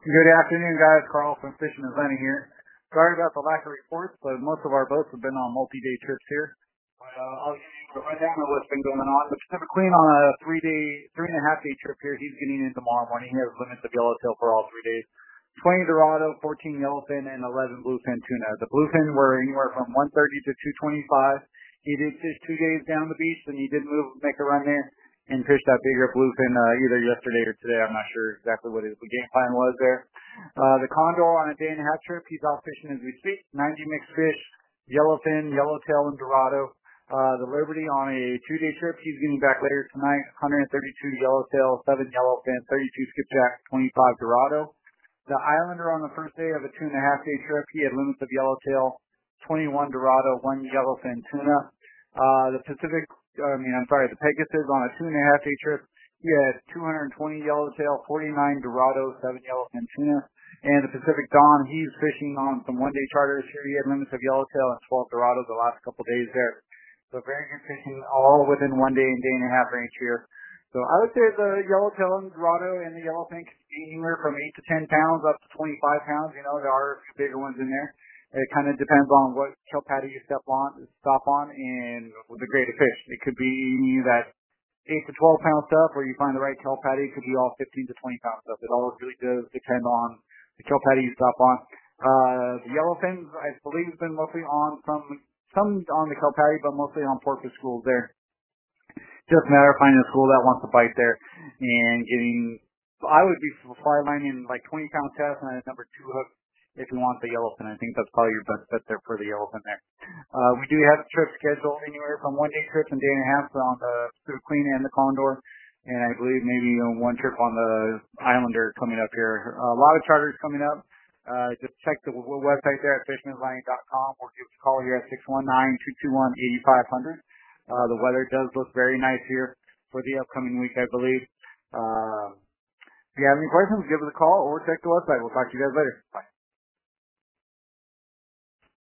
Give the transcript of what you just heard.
Good afternoon, guys. Carl from Fishing Atlanta here. Sorry about the lack of reports, but most of our boats have been on multi-day trips here. I'll give you a rundown of what's been going on. The Pacific Queen on a 3.5 day trip here. He's getting in tomorrow morning. He has limits of yellowtail for all 3 days. 20 Dorado, 14 yellowfin, and 11 bluefin tuna. The bluefin were anywhere from 130 to 225. He did fish 2 days down the beach, and he did make a run there and fished that bigger bluefin either yesterday or today. I'm not sure exactly what his game plan was there. The Condor on a day and a half trip. He's out fishing as we speak. 90 mixed fish, yellowfin, yellowtail, and Dorado. The Liberty on a 2 day trip. He's getting back later tonight. 132 yellowtail, 7 yellowfin, 32 skipjack, 25 Dorado. The Islander on the first day of a 2.5 day trip. He had limits of yellowtail, 21 Dorado, 1 yellowfin tuna. The Pegasus on a 2.5 day trip. He had 220 yellowtail, 49 Dorado, 7 yellowfin tuna. And the Pacific Dawn, he's fishing on some 1 day charters here. He had limits of yellowtail and 12 Dorado the last couple days there. So very good fishing, all within 1 day and day and a half range here. So I would say the yellowtail and Dorado and the yellowfin can be anywhere from 8 to 10 pounds up to 25 pounds. You know, there are a few bigger ones in there. It kind of depends on what kelp patty you stop on, and the grade of fish. It could be that 8 to 12 pound stuff, or you find the right kelp patty. It could be all 15 to 20 pound stuff. It all really does depend on the kelp patty you stop on. The yellowfins, I believe, has been mostly on some on the kelp patty, but mostly on porpoise schools there. Just a matter of finding a school that wants to bite there and getting. I would be fly lining like 20-pound test and a number 2 hook. If you want the yellowfin, I think that's probably your best bet there for the yellowfin there. We do have a trip scheduled anywhere from 1 day trips and day and a half on the Pacific Queen and the Condor, and I believe maybe 1 trip on the Islander coming up here. A lot of charters coming up. Just check the website there at fishmanslanding.com or give us a call here at 619-221-8500. The weather does look very nice here for the upcoming week, I believe. If you have any questions, give us a call or check the website. We'll talk to you guys later. Bye.